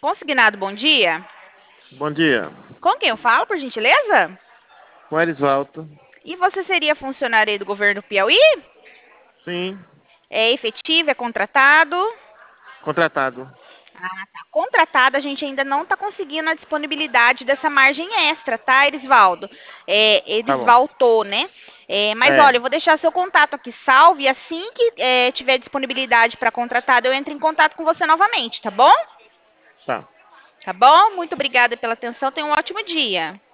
Consignado, bom dia. Bom dia. Com quem eu falo, por gentileza? Com Erisvaldo. E você seria funcionário aí do governo do Piauí? Sim, É efetivo, é contratado? contratado. Ah, tá. Contratado, a gente ainda não está conseguindo a disponibilidade dessa margem extra, tá, Erisvaldo? Tá bom. Erisvaldo, né? Mas É, olha, eu vou deixar seu contato aqui salvo e assim que tiver disponibilidade para contratado, eu entro em contato com você novamente, tá bom? tá. Tá bom? Muito obrigada pela atenção. Tenha um ótimo dia.